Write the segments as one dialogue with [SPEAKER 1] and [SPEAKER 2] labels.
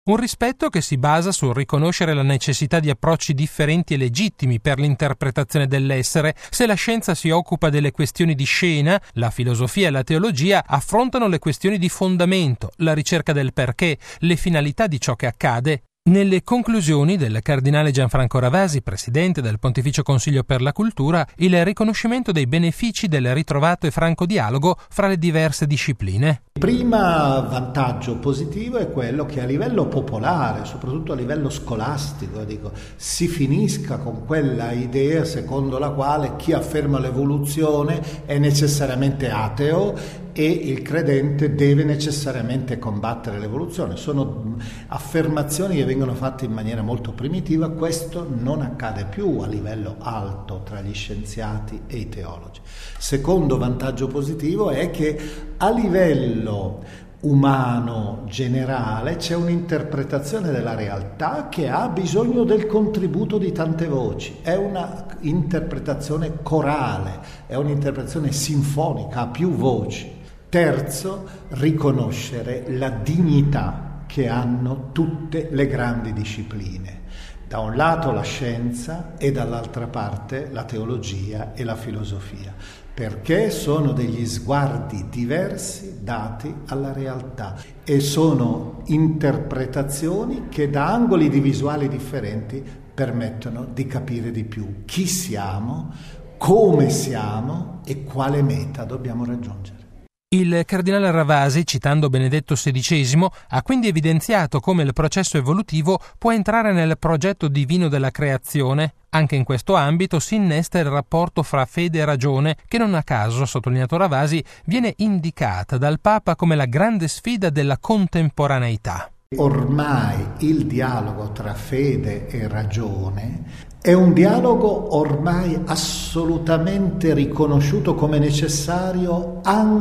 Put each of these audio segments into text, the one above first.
[SPEAKER 1] Un rispetto che si basa sul riconoscere la necessità di approcci differenti e legittimi per l'interpretazione dell'essere. Se la scienza si occupa delle questioni di scena, la filosofia e la teologia affrontano le questioni di fondamento, la ricerca del perché, le finalità di ciò che accade. Nelle conclusioni del cardinale Gianfranco Ravasi, presidente del Pontificio Consiglio per la Cultura, il riconoscimento dei benefici del ritrovato e franco dialogo fra le diverse discipline.
[SPEAKER 2] Il primo vantaggio positivo è quello che a livello popolare, soprattutto a livello scolastico, si finisca con quella idea secondo la quale chi afferma l'evoluzione è necessariamente ateo e il credente deve necessariamente combattere l'evoluzione. Sono affermazioni che vengono fatte in maniera molto primitiva. Questo non accade più a livello alto tra gli scienziati e i teologi. Secondo vantaggio positivo è che a livello umano generale c'è un'interpretazione della realtà che ha bisogno del contributo di tante voci. È una interpretazione corale, è un'interpretazione sinfonica, ha più voci. Terzo, riconoscere la dignità che hanno tutte le grandi discipline. Da un lato la scienza e dall'altra parte la teologia e la filosofia, perché sono degli sguardi diversi dati alla realtà e sono interpretazioni che da angoli di visuali differenti permettono di capire di più chi siamo, come siamo e quale meta dobbiamo raggiungere.
[SPEAKER 1] Il cardinale Ravasi, citando Benedetto XVI, ha quindi evidenziato come il processo evolutivo può entrare nel progetto divino della creazione. Anche in questo ambito si innesta il rapporto fra fede e ragione, che non a caso, ha sottolineato Ravasi, viene indicata dal Papa come la grande sfida della contemporaneità.
[SPEAKER 2] Ormai il dialogo tra fede e ragione è un dialogo ormai assolutamente riconosciuto come necessario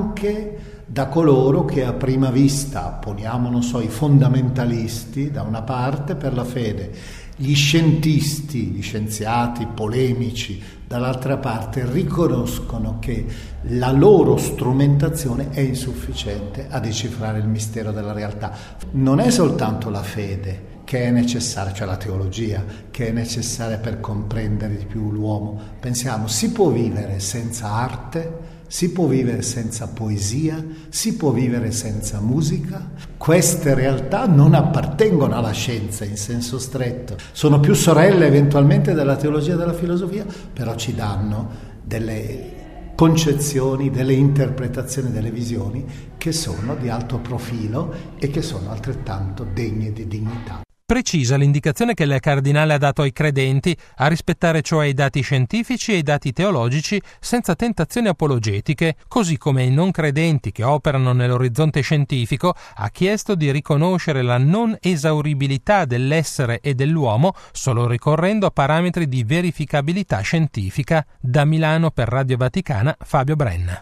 [SPEAKER 2] anche da coloro che a prima vista, poniamo, i fondamentalisti da una parte per la fede, gli scientisti, gli scienziati polemici dall'altra parte riconoscono che la loro strumentazione è insufficiente a decifrare il mistero della realtà. Non è soltanto la fede che è necessaria, cioè la teologia, che è necessaria per comprendere di più l'uomo. Pensiamo, si può vivere senza arte? Si può vivere senza poesia? Si può vivere senza musica? Queste realtà non appartengono alla scienza in senso stretto, sono più sorelle eventualmente della teologia e della filosofia, però ci danno delle concezioni, delle interpretazioni, delle visioni che sono di alto profilo e che sono altrettanto degne di dignità.
[SPEAKER 1] Precisa l'indicazione che il cardinale ha dato ai credenti a rispettare cioè i dati scientifici e i dati teologici senza tentazioni apologetiche, così come ai non credenti che operano nell'orizzonte scientifico ha chiesto di riconoscere la non esauribilità dell'essere e dell'uomo solo ricorrendo a parametri di verificabilità scientifica. Da Milano per Radio Vaticana, Fabio Brenna.